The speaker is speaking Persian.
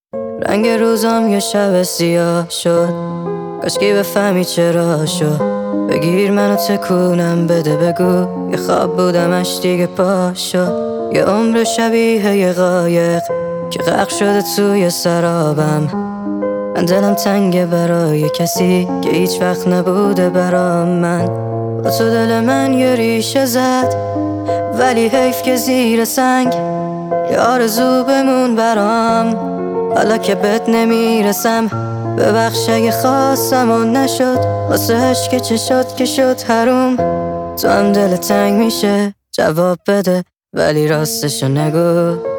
رنگ روزام یه شب سیاه شد، کاشکی بفهمی چرا شد. بگیر منو تکونم بده، بگو یه خواب بودمش دیگه پا شد. یه عمر شبیه یه قایق که غرق شده توی سرابم. من دلم تنگه برای کسی که هیچ وقت نبوده برام. من با تو دل من یه ریشه زد، ولی حیف که زیر سنگ یه آرزو بمون برام. حالا که بهت نمیرسم، ببخش اگه خواستم و نشد. واسه عشق چه شد که شد حروم. تو هم دل تنگ میشه جواب بده، ولی راستشو نگو.